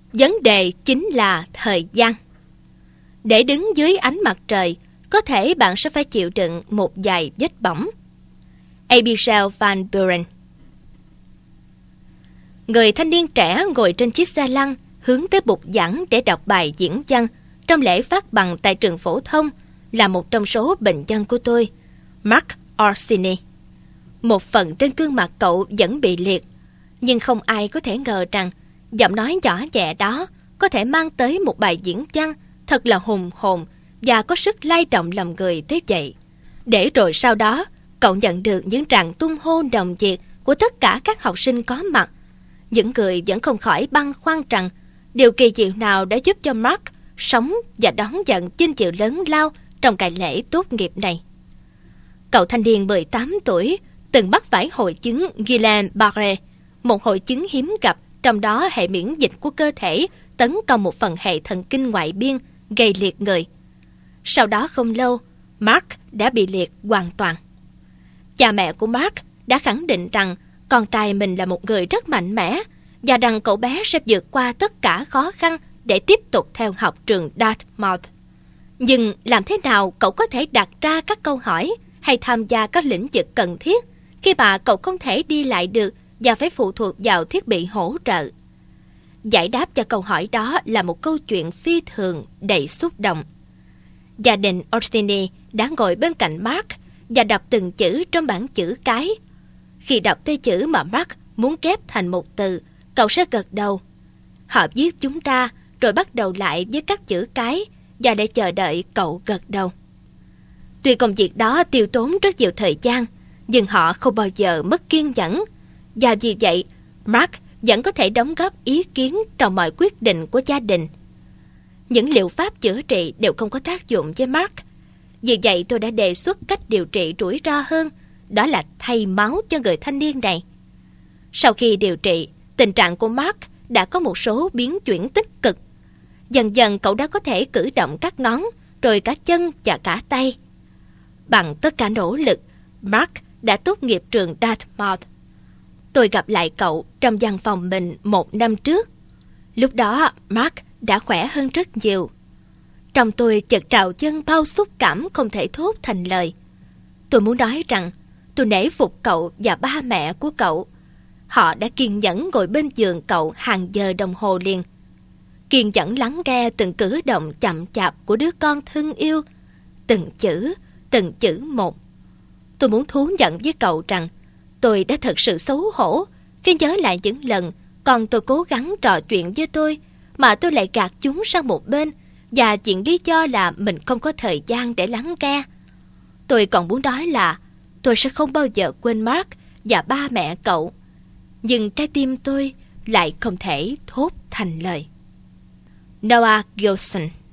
Vấn đề chính là thời gian. Để đứng dưới ánh mặt trời, có thể bạn sẽ phải chịu đựng một vài vết bỏng. Abigail Van Buren. Người thanh niên trẻ ngồi trên chiếc xe lăn hướng tới bục giảng để đọc bài diễn văn trong lễ phát bằng tại trường phổ thông là một trong số bệnh nhân của tôi, Mark Orsini. Một phần trên gương mặt cậu vẫn bị liệt, nhưng không ai có thể ngờ rằng giọng nói nhỏ nhẹ đó có thể mang tới một bài diễn văn thật là hùng hồn và có sức lay động lòng người tới vậy. Để rồi sau đó, cậu nhận được những tràng tung hô nồng nhiệt của tất cả các học sinh có mặt. Những người vẫn không khỏi băn khoăn rằng điều kỳ diệu nào đã giúp cho Mark sống và đón nhận vinh dự lớn lao trong cái lễ tốt nghiệp này. Cậu thanh niên 18 tuổi từng mắc phải hội chứng Guillain-Barré, một hội chứng hiếm gặp, trong đó hệ miễn dịch của cơ thể tấn công một phần hệ thần kinh ngoại biên, gây liệt người. Sau đó không lâu, Mark đã bị liệt hoàn toàn. Cha mẹ của Mark đã khẳng định rằng con trai mình là một người rất mạnh mẽ và rằng cậu bé sẽ vượt qua tất cả khó khăn để tiếp tục theo học trường Dartmouth. Nhưng làm thế nào cậu có thể đặt ra các câu hỏi hay tham gia các lĩnh vực cần thiết khi mà cậu không thể đi lại được và phải phụ thuộc vào thiết bị hỗ trợ? Giải đáp cho câu hỏi đó là một câu chuyện phi thường đầy xúc động. Gia đình Orsini đã ngồi bên cạnh Mark và đọc từng chữ trong bảng chữ cái. Khi đọc tới chữ mà Mark muốn ghép thành một từ, cậu sẽ gật đầu. Họ viết chúng ra rồi bắt đầu lại với các chữ cái và để chờ đợi cậu gật đầu. Tuy công việc đó tiêu tốn rất nhiều thời gian, nhưng họ không bao giờ mất kiên nhẫn. Và vì vậy, Mark vẫn có thể đóng góp ý kiến trong mọi quyết định của gia đình. Những liệu pháp chữa trị đều không có tác dụng với Mark. Vì vậy tôi đã đề xuất cách điều trị rủi ro hơn, đó là thay máu cho người thanh niên này. Sau khi điều trị, tình trạng của Mark đã có một số biến chuyển tích cực. Dần dần cậu đã có thể cử động các ngón, rồi cả chân và cả tay. Bằng tất cả nỗ lực, Mark đã tốt nghiệp trường Dartmouth. Tôi gặp lại cậu trong văn phòng mình 1 năm trước. Lúc đó, Mark đã khỏe hơn rất nhiều. Trong tôi chợt trào dâng bao xúc cảm không thể thốt thành lời. Tôi muốn nói rằng tôi nể phục cậu và ba mẹ của cậu. Họ đã kiên nhẫn ngồi bên giường cậu hàng giờ đồng hồ liền, kiên nhẫn lắng nghe từng cử động chậm chạp của đứa con thân yêu, từng chữ một. Tôi muốn thú nhận với cậu rằng tôi đã thật sự xấu hổ khi nhớ lại những lần con tôi cố gắng trò chuyện với tôi mà tôi lại gạt chúng sang một bên và chuyện lý do là mình không có thời gian để lắng nghe. Tôi còn muốn nói là tôi sẽ không bao giờ quên Mark và ba mẹ cậu, nhưng trái tim tôi lại không thể thốt thành lời. Noah Gilson.